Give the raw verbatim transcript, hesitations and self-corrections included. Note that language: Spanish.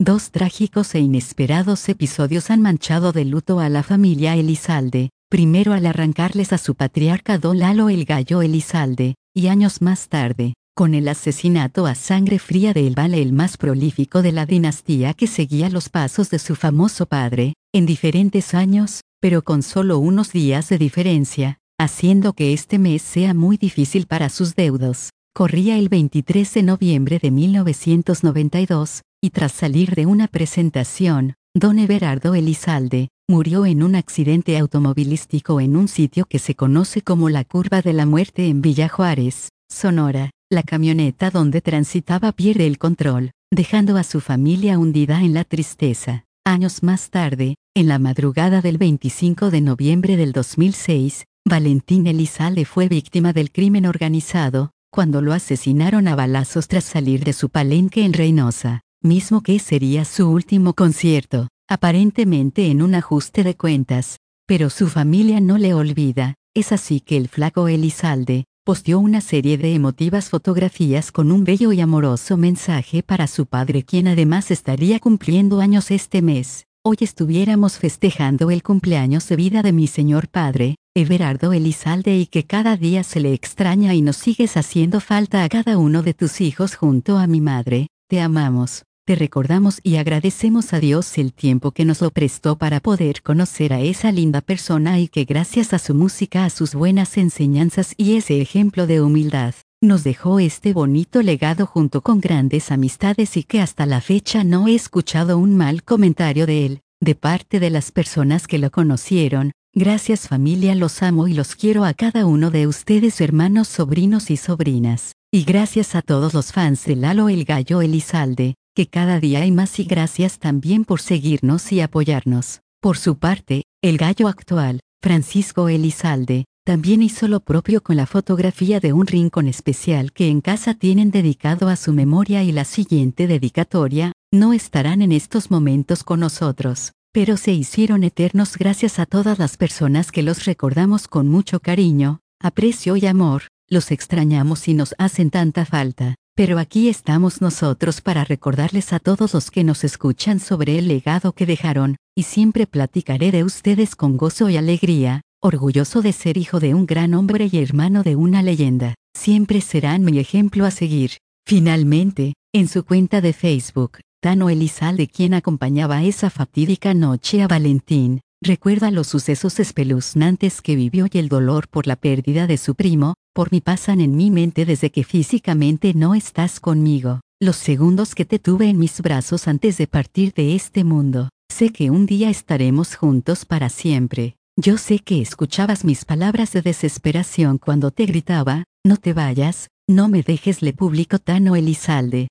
Dos trágicos e inesperados episodios han manchado de luto a la familia Elizalde, primero al arrancarles a su patriarca don Lalo el Gallo Elizalde, y años más tarde, con el asesinato a sangre fría de El Vale, el más prolífico de la dinastía que seguía los pasos de su famoso padre, en diferentes años, pero con solo unos días de diferencia, haciendo que este mes sea muy difícil para sus deudos. Corría el veintitrés de noviembre de mil novecientos noventa y dos, y tras salir de una presentación, don Everardo Elizalde murió en un accidente automovilístico en un sitio que se conoce como la Curva de la Muerte en Villa Juárez, Sonora. La camioneta donde transitaba pierde el control, dejando a su familia hundida en la tristeza. Años más tarde, en la madrugada del veinticinco de noviembre del dos mil seis, Valentín Elizalde fue víctima del crimen organizado, cuando lo asesinaron a balazos tras salir de su palenque en Reynosa, mismo que sería su último concierto, aparentemente en un ajuste de cuentas, pero su familia no le olvida. Es así que el flaco Elizalde posteó una serie de emotivas fotografías con un bello y amoroso mensaje para su padre, quien además estaría cumpliendo años este mes. Hoy estuviéramos festejando el cumpleaños de vida de mi señor padre, Everardo Elizalde, y que cada día se le extraña y nos sigues haciendo falta a cada uno de tus hijos junto a mi madre. Te amamos, te recordamos y agradecemos a Dios el tiempo que nos lo prestó para poder conocer a esa linda persona, y que gracias a su música, a sus buenas enseñanzas y ese ejemplo de humildad, nos dejó este bonito legado junto con grandes amistades, y que hasta la fecha no he escuchado un mal comentario de él, de parte de las personas que lo conocieron. Gracias familia, los amo y los quiero a cada uno de ustedes, hermanos, sobrinos y sobrinas. Y gracias a todos los fans de Lalo el Gallo Elizalde, que cada día hay más, y gracias también por seguirnos y apoyarnos. Por su parte, el gallo actual, Francisco Elizalde, también hizo lo propio con la fotografía de un rincón especial que en casa tienen dedicado a su memoria, y la siguiente dedicatoria: no estarán en estos momentos con nosotros, pero se hicieron eternos gracias a todas las personas que los recordamos con mucho cariño, aprecio y amor. Los extrañamos y nos hacen tanta falta, pero aquí estamos nosotros para recordarles a todos los que nos escuchan sobre el legado que dejaron, y siempre platicaré de ustedes con gozo y alegría, orgulloso de ser hijo de un gran hombre y hermano de una leyenda. Siempre serán mi ejemplo a seguir. Finalmente, en su cuenta de Facebook, Tano Elizalde, quien acompañaba esa fatídica noche a Valentín, recuerda los sucesos espeluznantes que vivió y el dolor por la pérdida de su primo. Por mí pasan en mi mente desde que físicamente no estás conmigo, los segundos que te tuve en mis brazos antes de partir de este mundo. Sé que un día estaremos juntos para siempre. Yo sé que escuchabas mis palabras de desesperación cuando te gritaba: no te vayas, no me dejes. Le publicó Tano Elizalde.